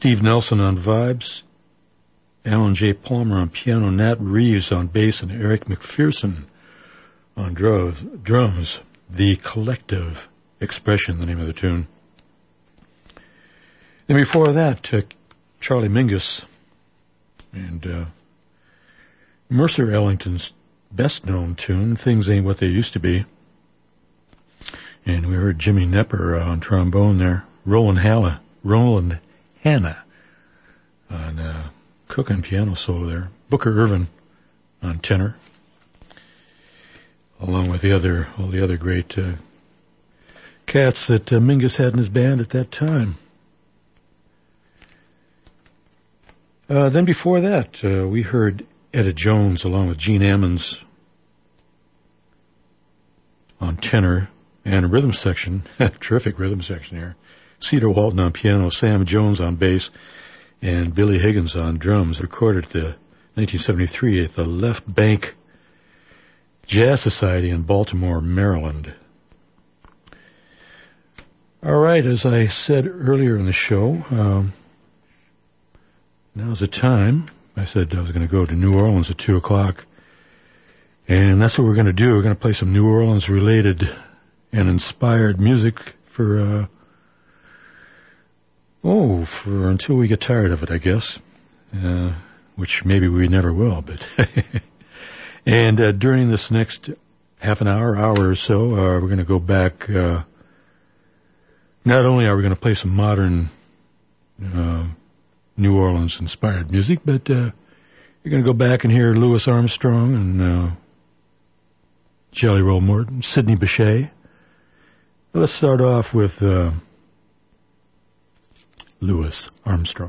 Steve Nelson on vibes, Alan J. Palmer on piano, Nat Reeves on bass, and Eric McPherson on drums. The Collective Expression, the name of the tune. And before that, Charlie Mingus and Mercer Ellington's best-known tune, Things Ain't What They Used to Be. And we heard Jimmy Knepper on trombone there, Roland Hanna on Cook and piano solo there, Booker Irvin on tenor, along with all the other great cats that Mingus had in his band at that time. Then before that, we heard Etta Jones along with Gene Ammons on tenor and a rhythm section, terrific rhythm section here. Cedar Walton on piano, Sam Jones on bass, and Billy Higgins on drums. Recorded at 1973 at the Left Bank Jazz Society in Baltimore, Maryland. All right, as I said earlier in the show, now's the time. I said I was going to go to New Orleans at 2 o'clock, and that's what we're going to do. We're going to play some New Orleans-related and inspired music for until we get tired of it, I guess, which maybe we never will. But and during this next half an hour or so, we're going to go back. Not only are we going to play some modern New Orleans-inspired music, but you're going to go back and hear Louis Armstrong and Jelly Roll Morton, Sidney Bechet. Let's start off with Louis Armstrong.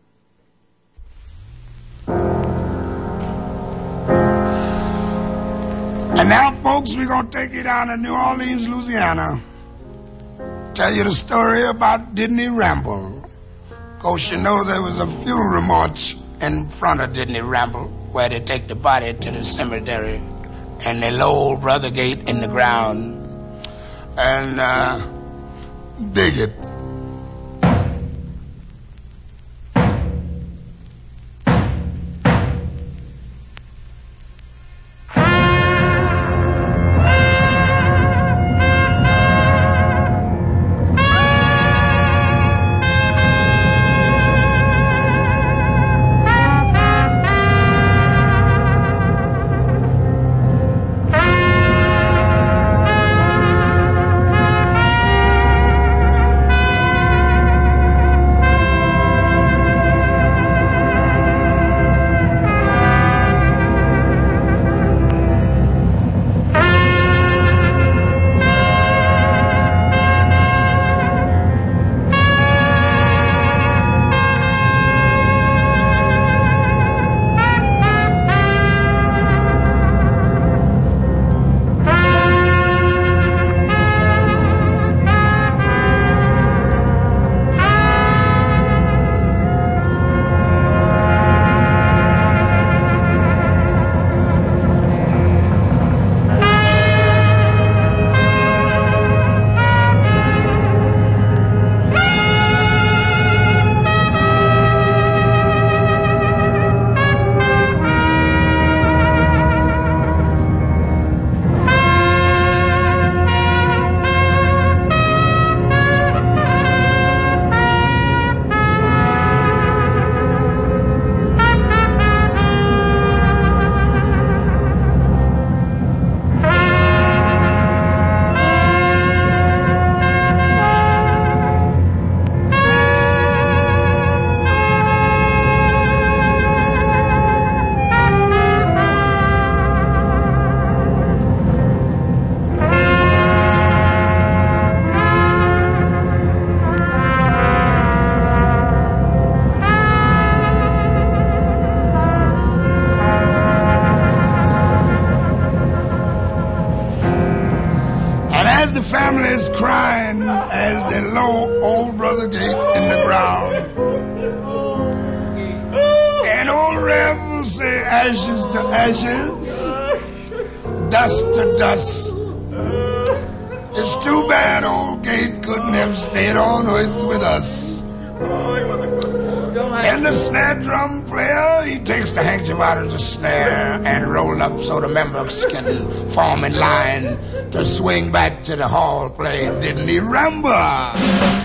And now, folks, we're going to take you down to New Orleans, Louisiana. Tell you the story about Didney Ramble. Of course, you know there was a funeral march in front of Didney Ramble where they take the body to the cemetery and they lower Brother Gate in the ground and dig it. Then the snare drum player, he takes the handkerchief out of the snare and roll up so the members can form in line to swing back to the hall playing Didn't He Ramble?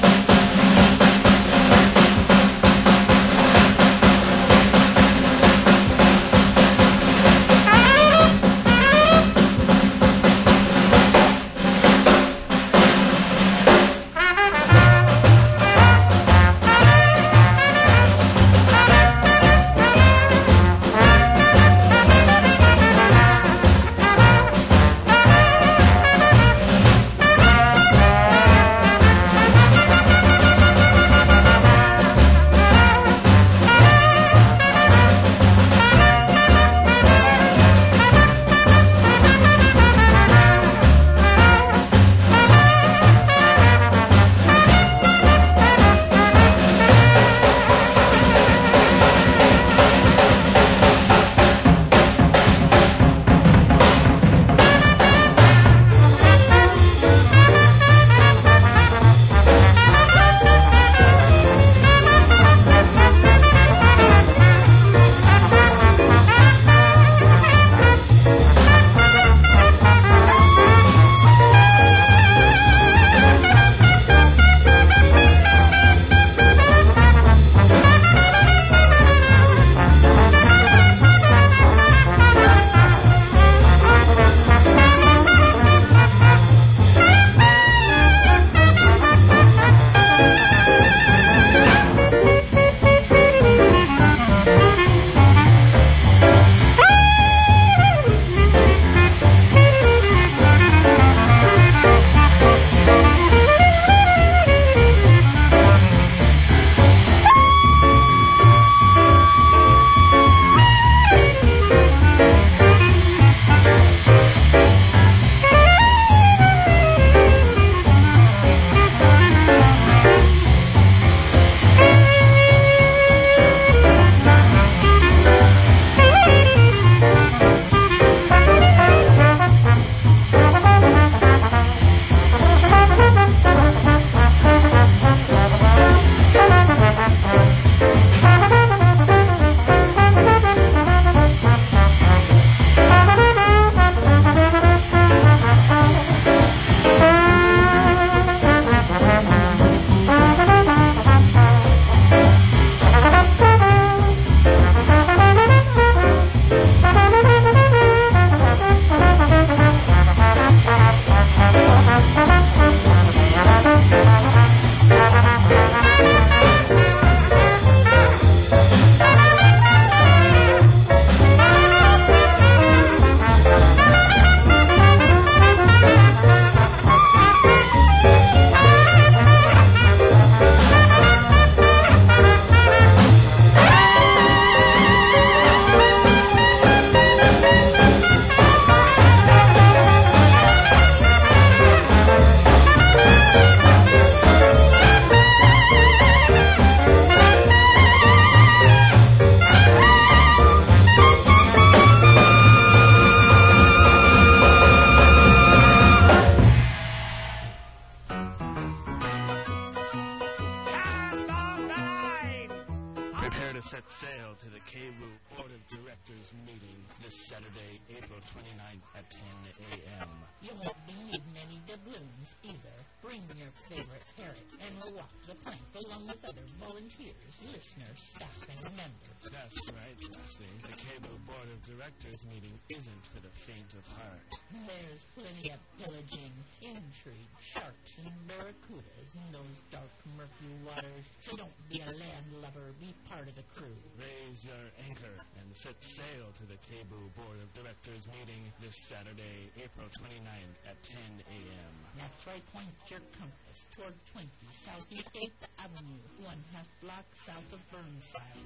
Directors meeting isn't for the faint of heart. There's plenty of pillaging, intrigue, sharks and barracudas in those dark, murky waters. So don't be a landlubber, be part of the crew. Raise your anchor and set sail to the KBOO Board of Directors meeting this Saturday, April 29th at 10 a.m. That's right, point your compass toward 20 Southeast 8th Avenue, 1/2 block south of Burnside.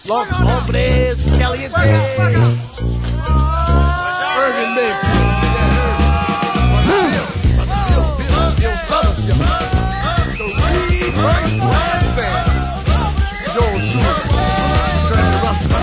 Los Hombres Calientes. Urban Mix. Bill Fellowship. The Rebirth Brass Band. Joel Schumer. Trevor Russell.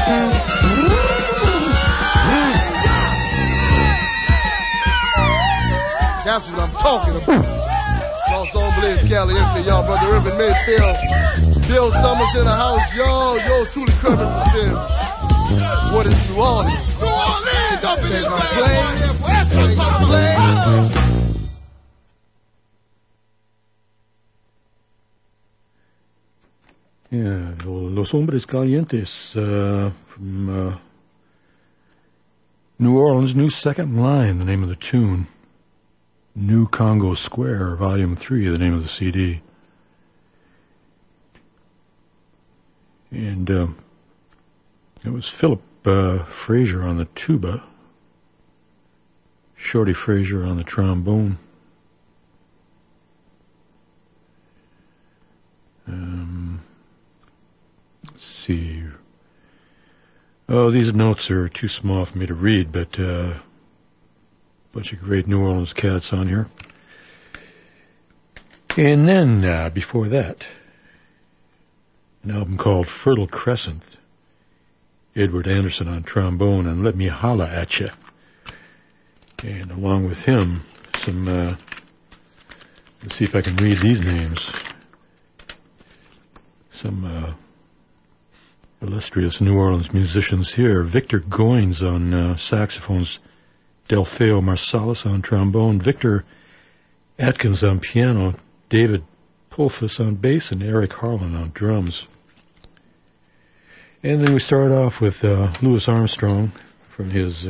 That's what I'm talking about. Los Hombres Caliente, y'all, brother Urban Mayfield. Bill Summers in the house, y'all. Yo, truly Kermit for them. What is New Orleans? New Orleans up in this Yeah, Los Hombres Calientes from New Orleans, New Second Line, the name of the tune. New Congo Square, Volume 3, the name of the CD. And it was Philip Frazier on the tuba, Shorty Frazier on the trombone. Let's see. Oh, these notes are too small for me to read, but bunch of great New Orleans cats on here. And then, before that, an album called Fertile Crescent. Edward Anderson on trombone and Let Me Holla At Ya. And along with him, some, let's see if I can read these names. Some illustrious New Orleans musicians here. Victor Goines on saxophones, Delfeo Marsalis on trombone, Victor Atkins on piano, David Pulfus on bass, and Eric Harlan on drums. And then we start off with Louis Armstrong from his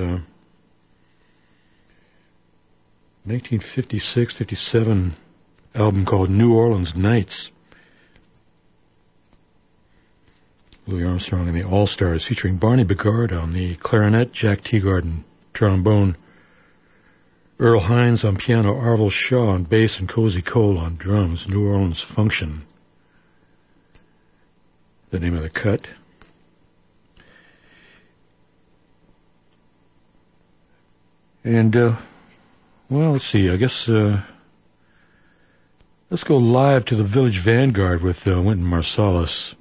1956-57 album called New Orleans Nights. Louis Armstrong and the All-Stars, featuring Barney Bigard on the clarinet, Jack Teagarden trombone, Earl Hines on piano, Arvil Shaw on bass, and Cozy Cole on drums. New Orleans Function, the name of the cut. And, well, let's see, I guess, let's go live to the Village Vanguard with Wynton Marsalis.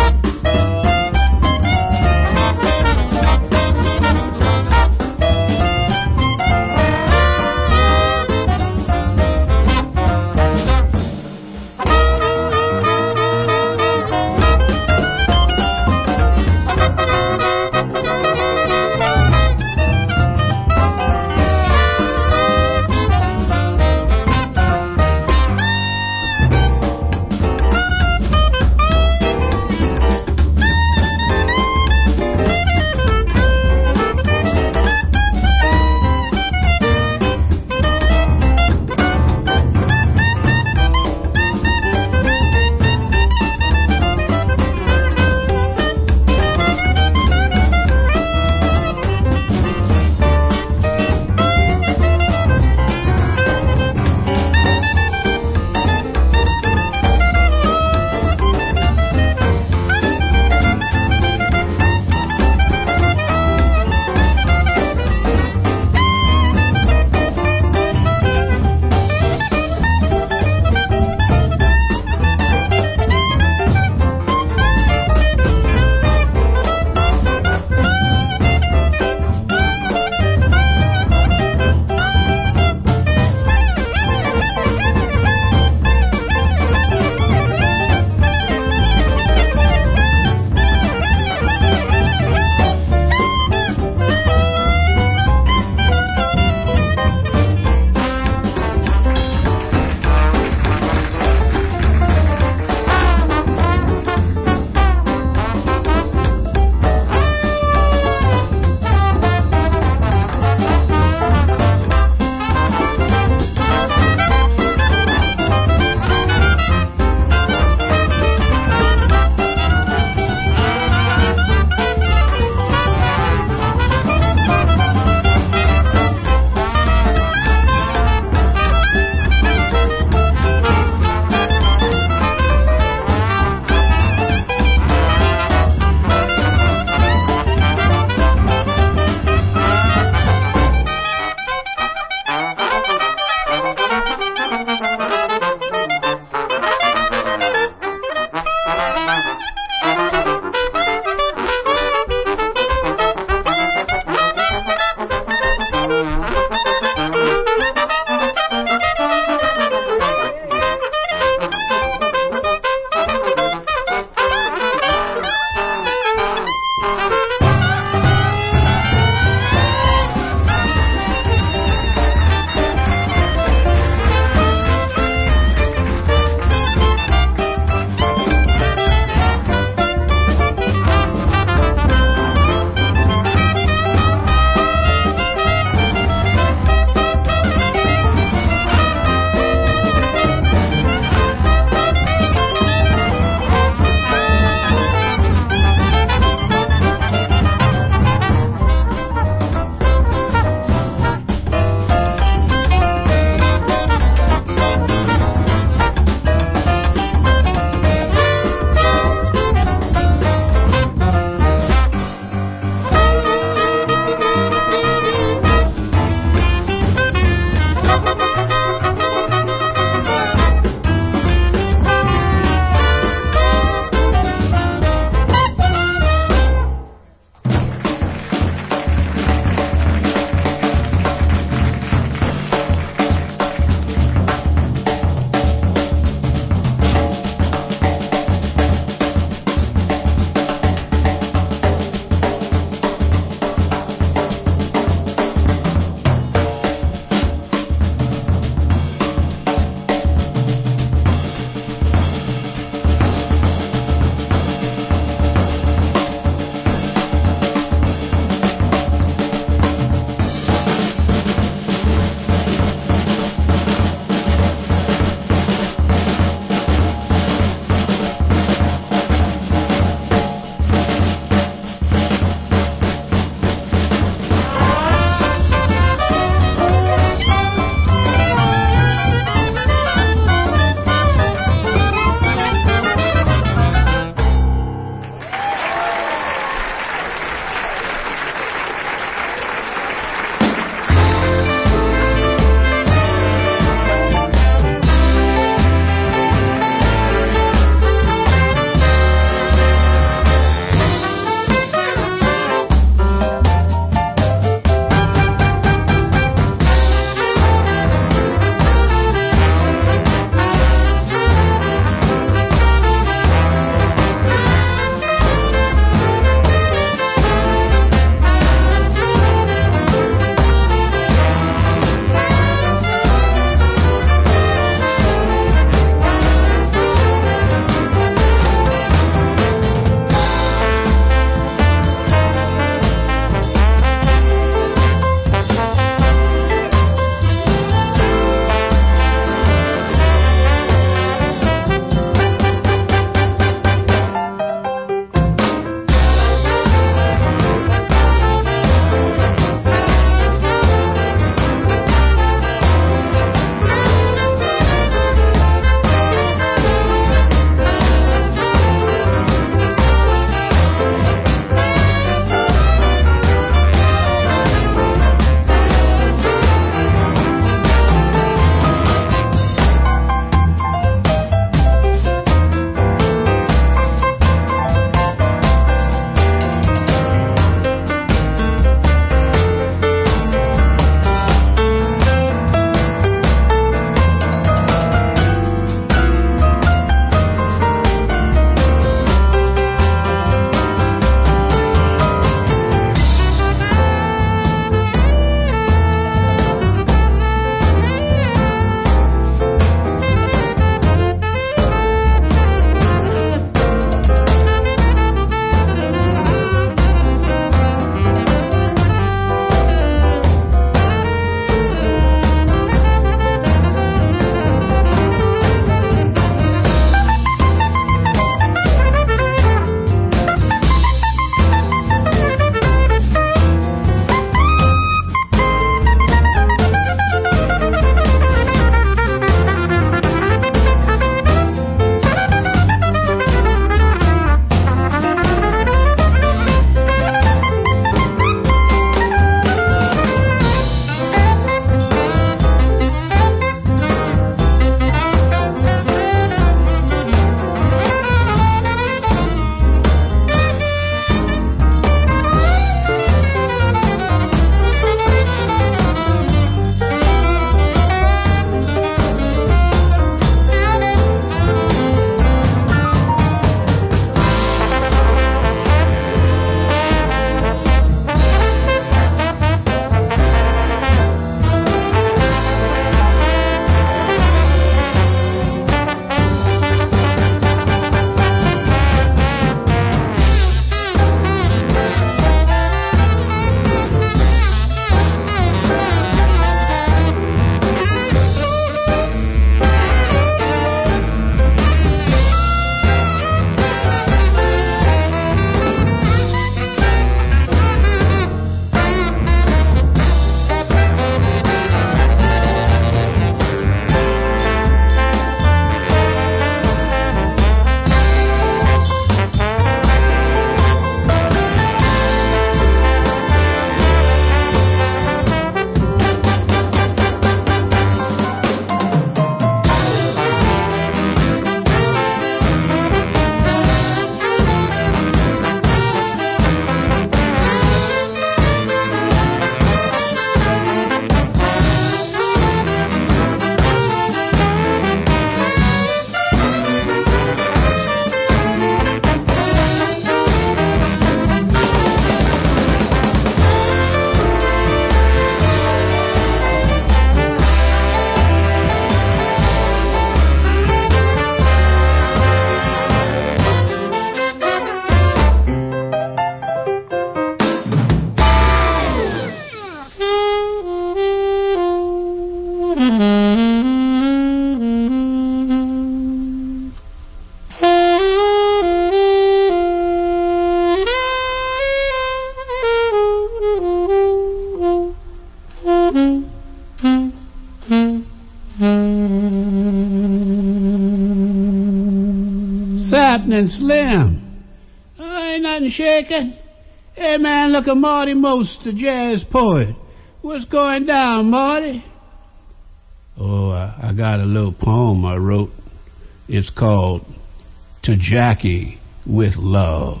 and Slim. Ain't nothing shaking. Hey, man, look at Marty Most, the jazz poet. What's going down, Marty? Oh, I got a little poem I wrote. It's called To Jackie with Love.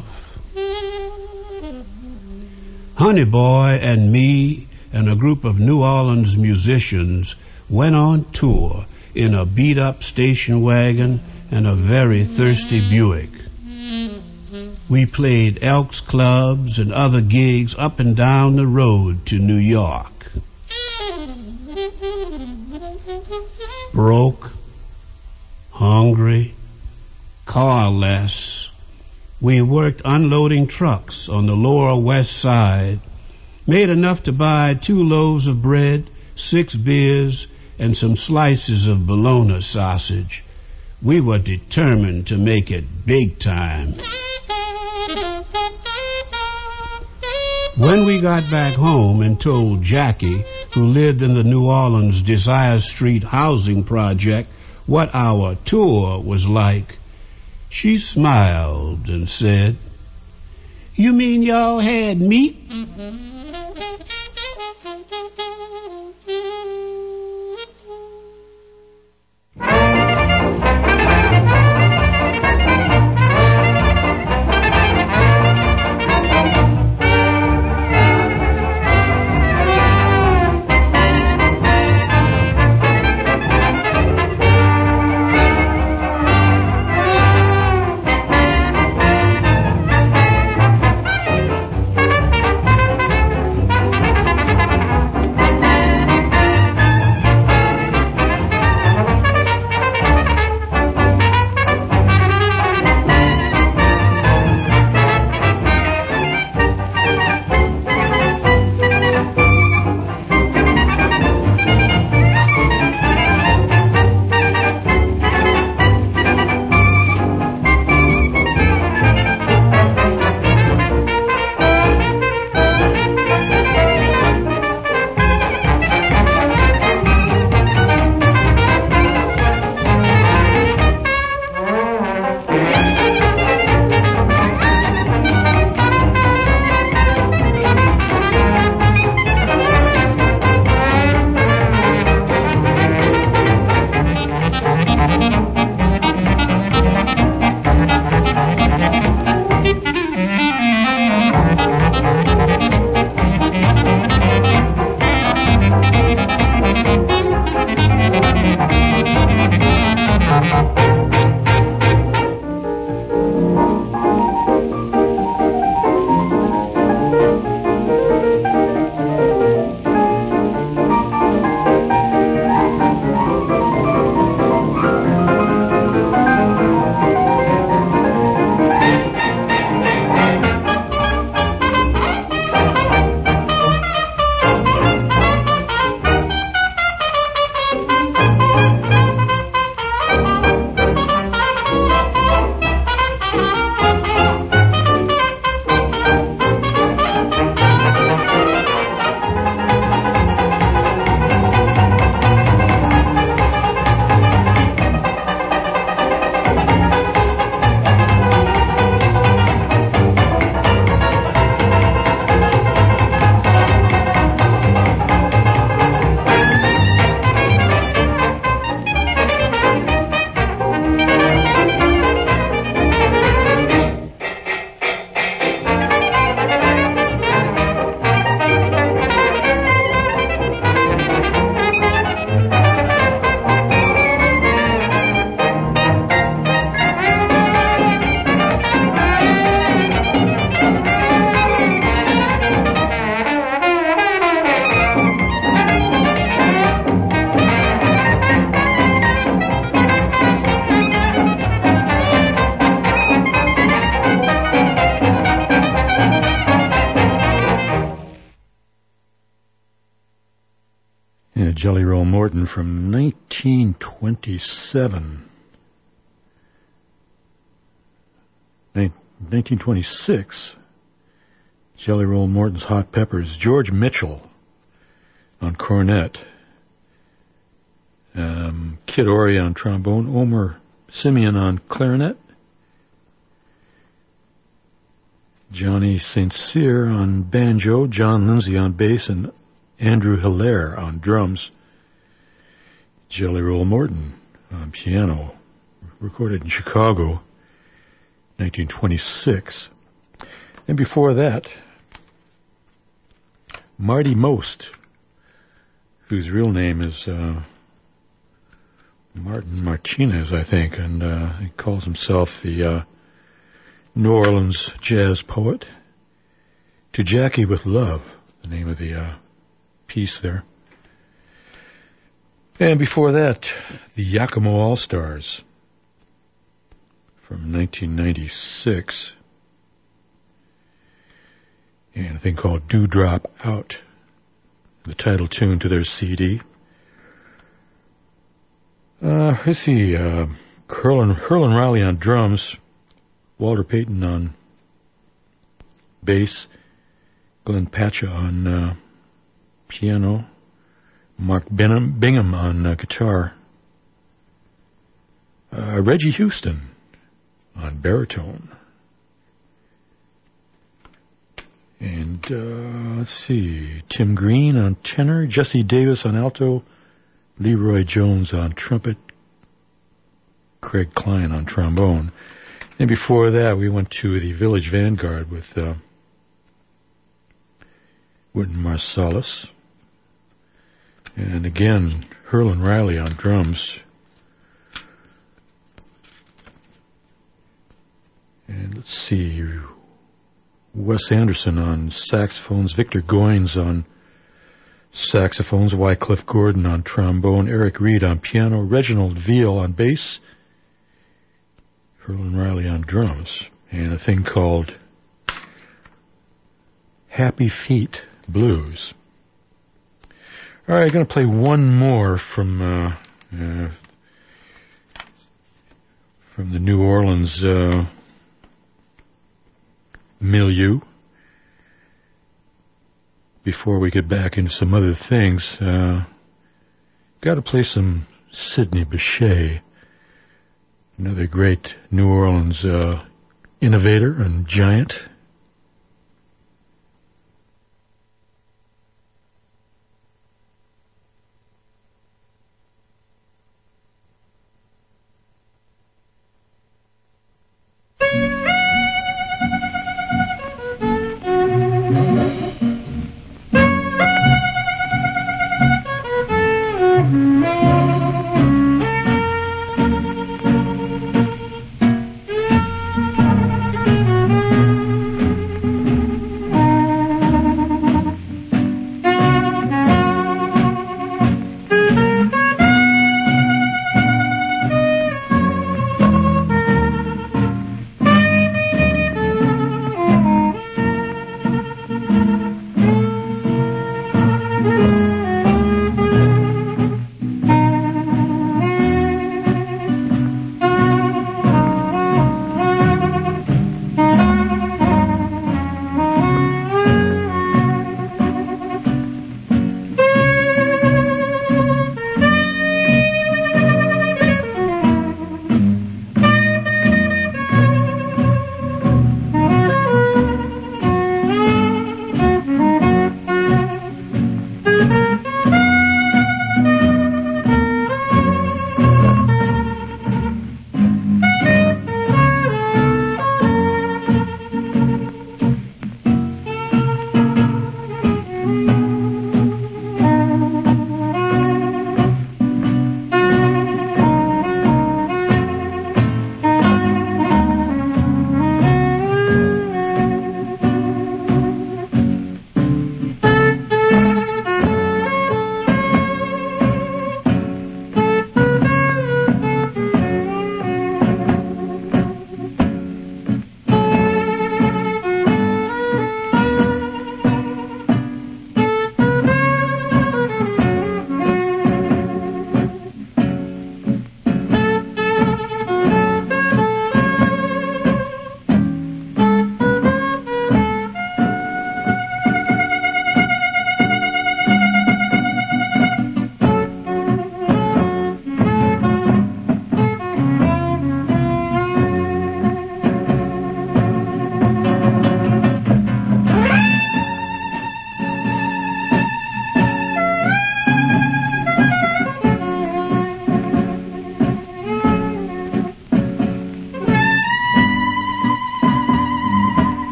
Honey Boy and me and a group of New Orleans musicians went on tour in a beat-up station wagon and a very thirsty Buick. We played Elks clubs and other gigs up and down the road to New York. Broke, hungry, carless, we worked unloading trucks on the Lower West Side, made enough to buy 2 loaves of bread, 6 beers, and some slices of bologna sausage. We were determined to make it big time. When we got back home and told Jackie, who lived in the New Orleans Desire Street housing project, what our tour was like, she smiled and said, "You mean y'all had meat?" Jelly Roll Morton from 1927. 1926, Jelly Roll Morton's Hot Peppers, George Mitchell on cornet, Kid Ory on trombone, Omer Simeon on clarinet, Johnny St. Cyr on banjo, John Lindsay on bass, and Andrew Hilaire on drums. Jelly Roll Morton on piano, recorded in Chicago, 1926. And before that, Marty Most, whose real name is Martin Martinez, I think, and he calls himself the New Orleans jazz poet. To Jackie with Love, the name of the piece there. And before that, the Yakimo All-Stars from 1996. And a thing called Dewdrop Out, the title tune to their CD. Let's see, Herlin Riley on drums, Walter Payton on bass, Glenn Pacha on piano, Mark Bingham on guitar, Reggie Houston on baritone, and let's see, Tim Green on tenor, Jesse Davis on alto, Leroy Jones on trumpet, Craig Klein on trombone. And before that, we went to the Village Vanguard with Wynton Marsalis. And again, Herlin Riley on drums. And let's see, Wes Anderson on saxophones, Victor Goines on saxophones, Wycliffe Gordon on trombone, Eric Reed on piano, Reginald Veal on bass, Herlin Riley on drums, and a thing called Happy Feet Blues. All right, I'm going to play one more from the New Orleans milieu before we get back into some other things. Got to play some Sidney Bechet, another great New Orleans innovator and giant.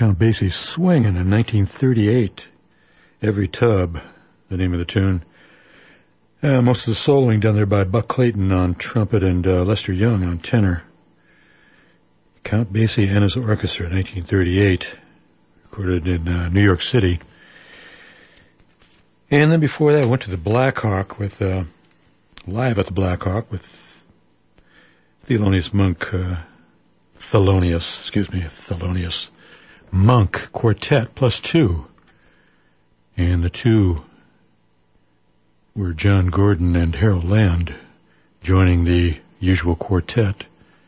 Count Basie Swingin' in 1938. Every Tub, the name of the tune. Most of the soloing done there by Buck Clayton on trumpet and Lester Young on tenor. Count Basie and his orchestra, 1938, recorded in New York City. And then before that, I went to the Blackhawk with live at the Blackhawk with Thelonious Monk Quartet plus two. And the two were John Gordon and Harold Land, joining the usual quartet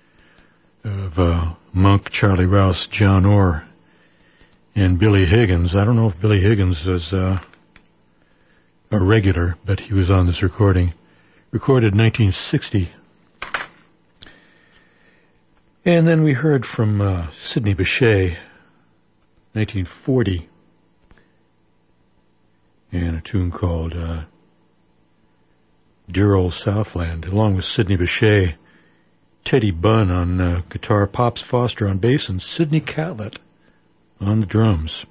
of Monk, Charlie Rouse, John Orr, and Billy Higgins. I don't know if Billy Higgins was a regular, but he was on this recording. Recorded 1960. And then we heard from Sidney Bechet, 1940, and a tune called Dear Old Southland, along with Sidney Bechet, Teddy Bunn on guitar, Pops Foster on bass, and Sidney Catlett on the drums.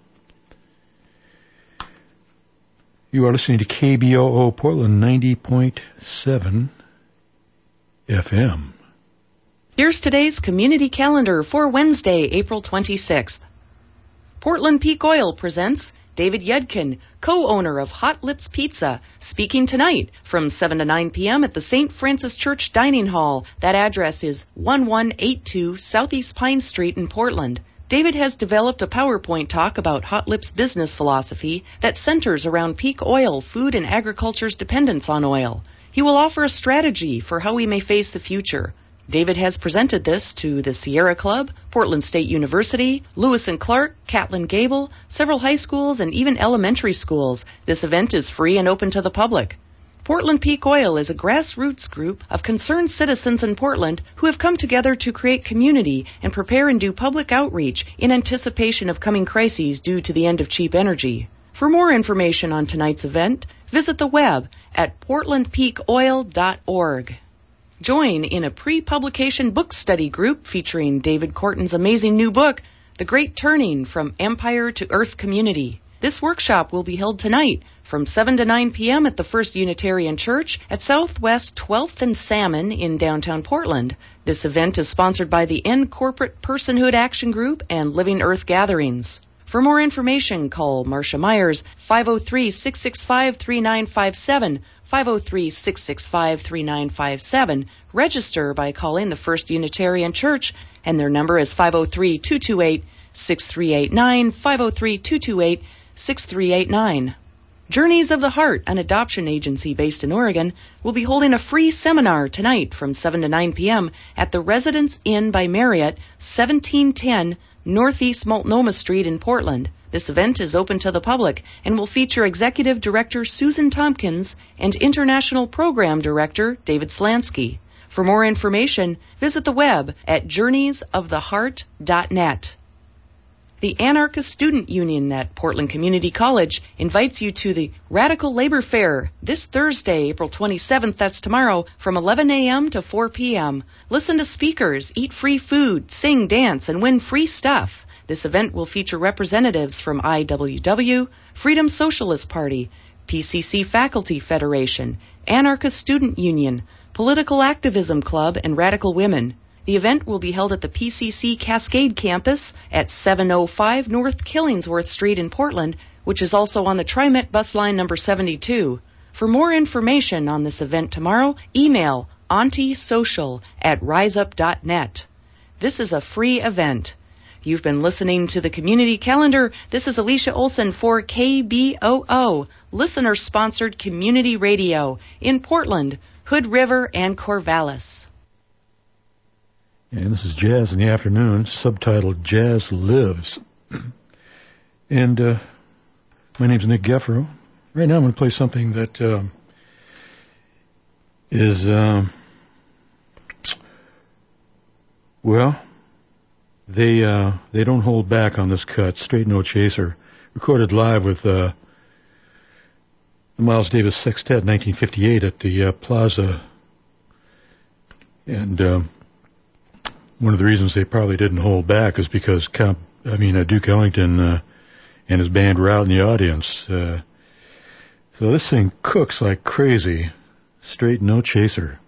You are listening to KBOO Portland 90.7 FM. Here's today's community calendar for Wednesday, April 26th. Portland Peak Oil presents David Yudkin, co-owner of Hot Lips Pizza, speaking tonight from 7 to 9 p.m. at the St. Francis Church Dining Hall. That address is 1182 Southeast Pine Street in Portland. David has developed a PowerPoint talk about Hot Lips' business philosophy that centers around peak oil, food, and agriculture's dependence on oil. He will offer a strategy for how we may face the future. David has presented this to the Sierra Club, Portland State University, Lewis and Clark, Catlin Gable, several high schools, and even elementary schools. This event is free and open to the public. Portland Peak Oil is a grassroots group of concerned citizens in Portland who have come together to create community and prepare and do public outreach in anticipation of coming crises due to the end of cheap energy. For more information on tonight's event, visit the web at portlandpeakoil.org. Join in a pre-publication book study group featuring David Corton's amazing new book, The Great Turning from Empire to Earth Community. This workshop will be held tonight from 7 to 9 p.m. at the First Unitarian Church at Southwest 12th and Salmon in downtown Portland. This event is sponsored by the End Corporate Personhood Action Group and Living Earth Gatherings. For more information, call Marcia Myers, 503-665-3957, 503-665-3957. Register by calling the First Unitarian Church, and their number is 503-228-6389, 503-228-6389. Journeys of the Heart, an adoption agency based in Oregon, will be holding a free seminar tonight from 7 to 9 p.m. at the Residence Inn by Marriott, 1710 Northeast Multnomah Street in Portland. This event is open to the public and will feature Executive Director Susan Tompkins and International Program Director David Slansky. For more information, visit the web at journeysoftheheart.net. The Anarchist Student Union at Portland Community College invites you to the Radical Labor Fair this Thursday, April 27th, that's tomorrow, from 11 a.m. to 4 p.m. Listen to speakers, eat free food, sing, dance, and win free stuff. This event will feature representatives from IWW, Freedom Socialist Party, PCC Faculty Federation, Anarchist Student Union, Political Activism Club, and Radical Women. The event will be held at the PCC Cascade campus at 705 North Killingsworth Street in Portland, which is also on the TriMet bus line number 72. For more information on this event tomorrow, email auntiesocial@riseup.net. This is a free event. You've been listening to the Community Calendar. This is Alicia Olson for KBOO, listener-sponsored community radio in Portland, Hood River, and Corvallis. And this is Jazz in the Afternoon, subtitled Jazz Lives. And my name's Nick Geffero. Right now I'm going to play something that is, they don't hold back on this cut. Straight No Chaser, recorded live with the Miles Davis Sextet, 1958, at the Plaza. And one of the reasons they probably didn't hold back is because Count Duke Ellington and his band were out in the audience. So this thing cooks like crazy. Straight no chaser.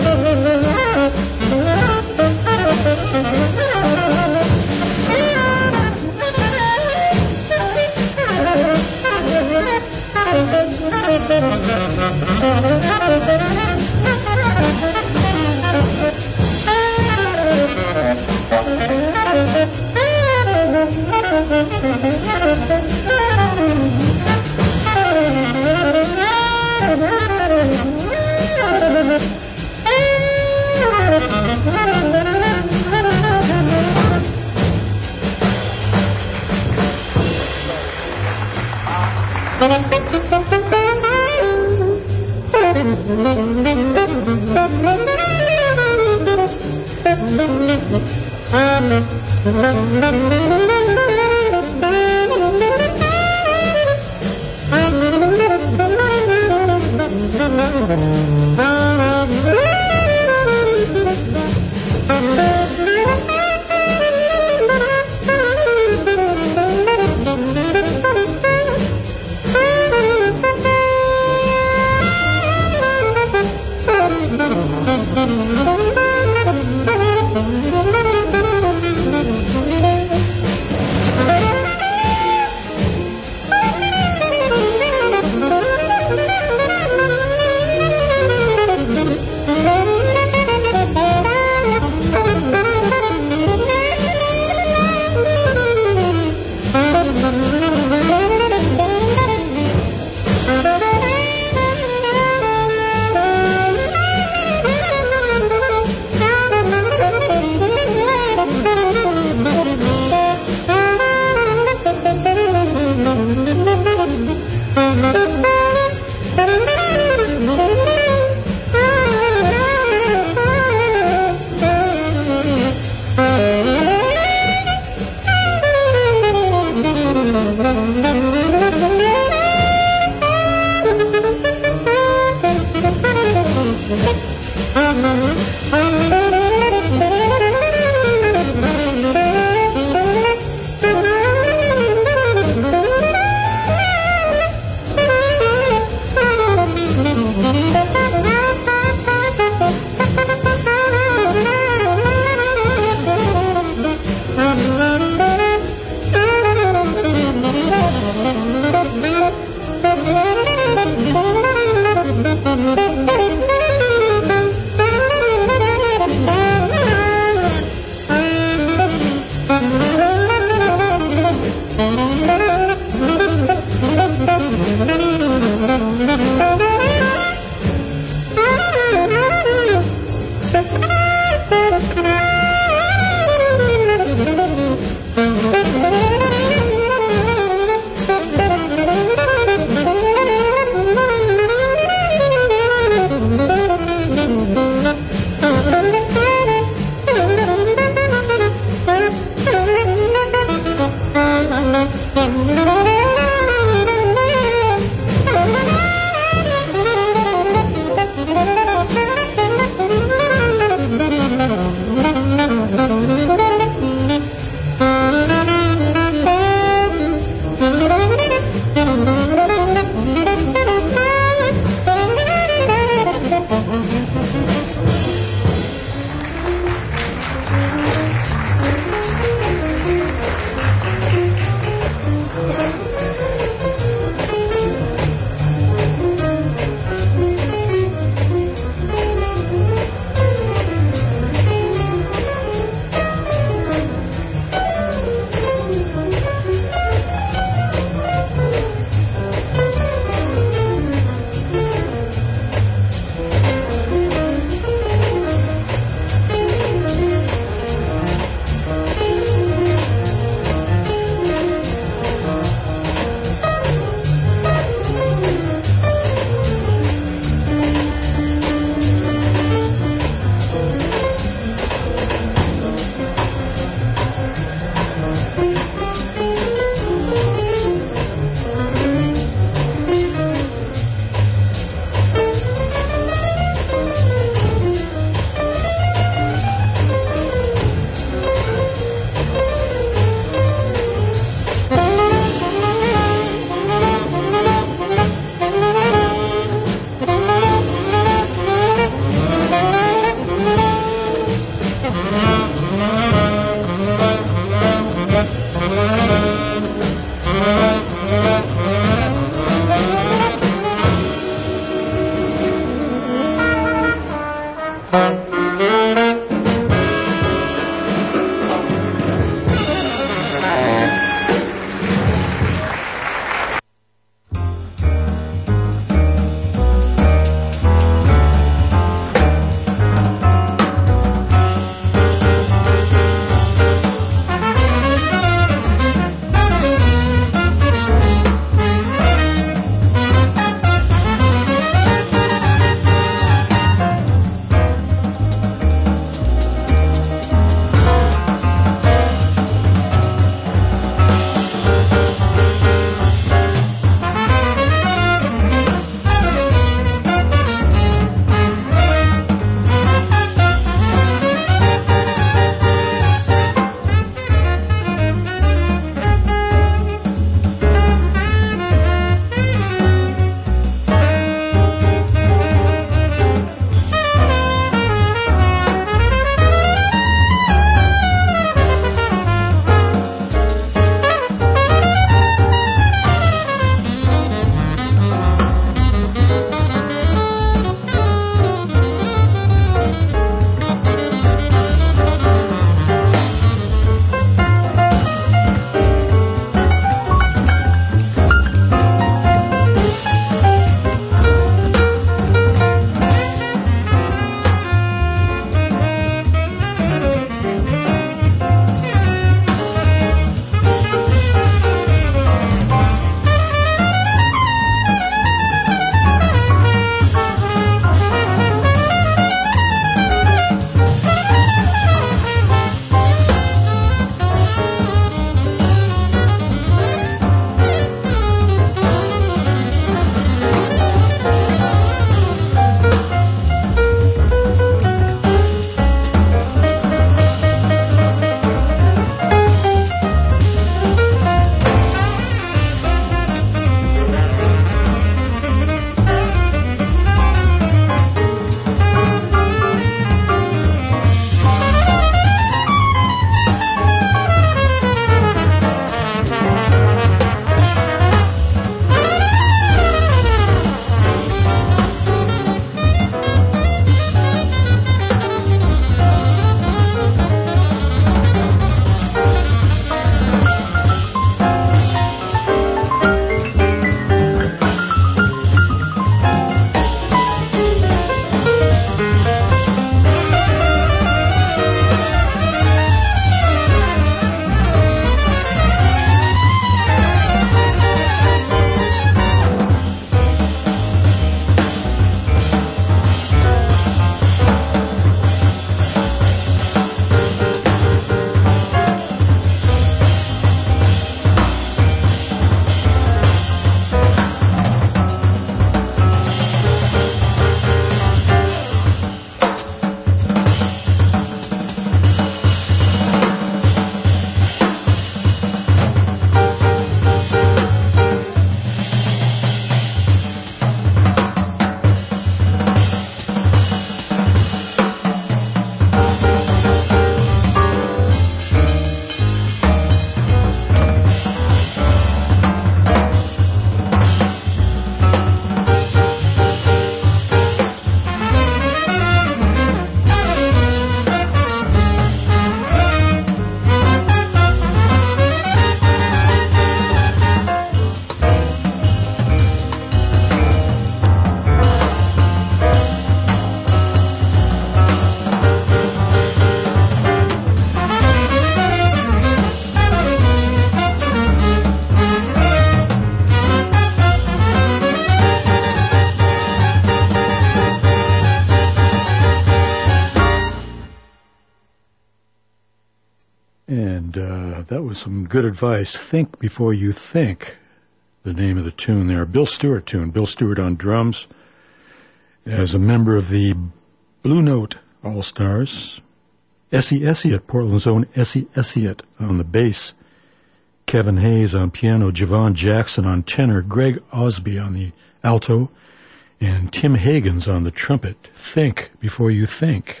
that was some good advice. Think before you think, the name of the tune there. Bill Stewart tune. Bill Stewart on drums as a member of the Blue Note All-Stars. Essie Essiott, Portland's own Essie Essiott on the bass. Kevin Hayes on piano, Javon Jackson on tenor, Greg Osby on the alto, and Tim Hagens on the trumpet. Think before you think.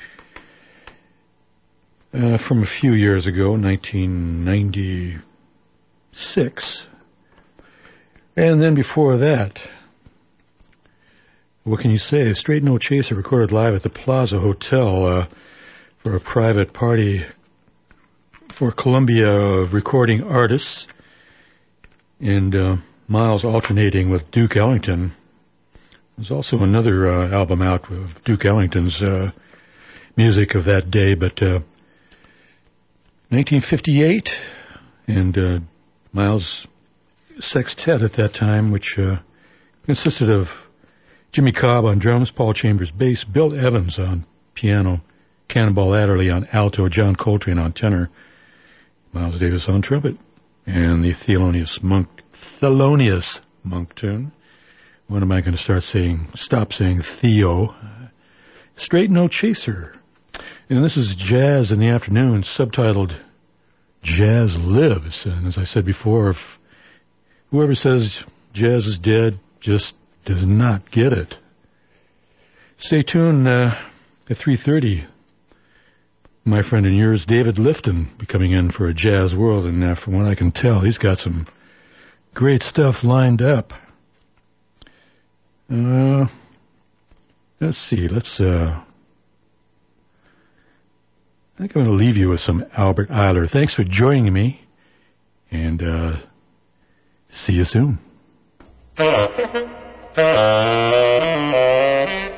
From a few years ago, 1996. And then before that, what can you say? Straight No Chaser recorded live at the Plaza Hotel for a private party for Columbia recording artists, and Miles alternating with Duke Ellington. There's also another album out with Duke Ellington's music of that day, but 1958, and Miles' sextet at that time, which consisted of Jimmy Cobb on drums, Paul Chambers bass, Bill Evans on piano, Cannonball Adderley on alto, John Coltrane on tenor, Miles Davis on trumpet, and the Thelonious Monk tune. When am I going to stop saying Theo? Straight No Chaser. And this is Jazz in the Afternoon, subtitled Jazz Lives. And as I said before, if whoever says jazz is dead just does not get it. Stay tuned at 3:30. My friend and yours, David Lifton, be coming in for a Jazz World, and from what I can tell, he's got some great stuff lined up. Let's see. I think I'm going to leave you with some Albert Ayler. Thanks for joining me, and see you soon.